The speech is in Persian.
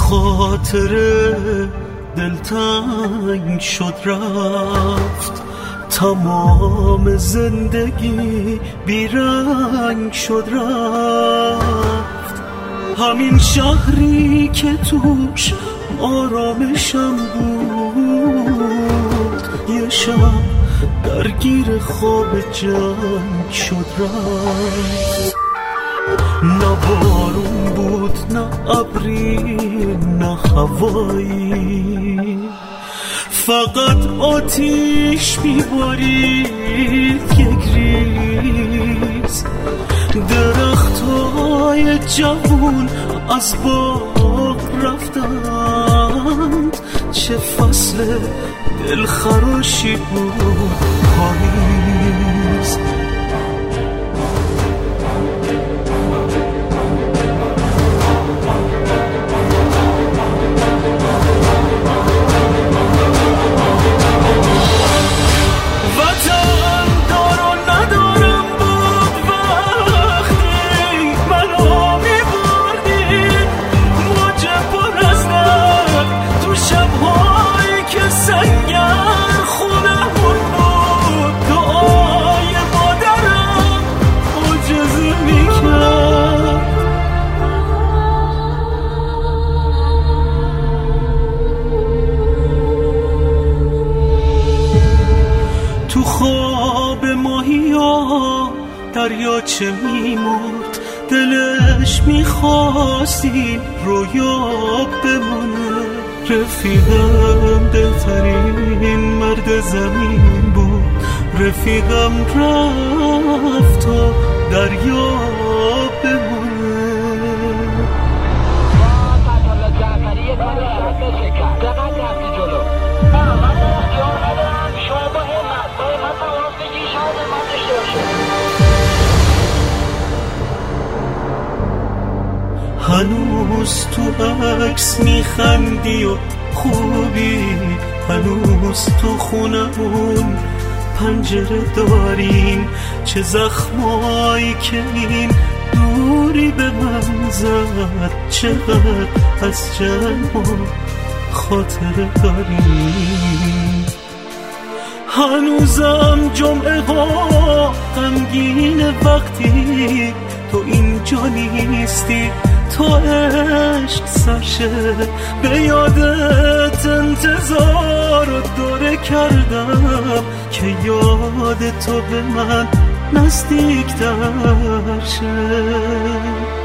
خاطر دلتنگ شد رفت، تمام زندگی بیرنگ شد رفت. همین شهری که توش آرامشم بود، یه شب درگیر خواب جنگ شد رفت. نه بارون بود نه ابری نه هوایی، فقط آتیش میبارید یک ریز. درختای جوون از باغ رفتند، چه فصل دلخراشی بود پاییز. تو خواب ماهیا دریاچه میمرد، دلش میخواست این رویا بمونه. رفیقم دلترین مرد زمین بود، رفیقم رفت و دریا بمونه. هنوز تو عکس میخندی و خوبی، هنوز تو خونمون پنجره داریم. چه زخمایی که این دوری به من زد، چقدر از جمع و خاطره داریم. هنوزم جمعه ها غمگین وقتی تو اینجا نیستی، تا عشق سرشه به یادت انتظار و دوره کردم که یاد تو به من نزدیک تر شه.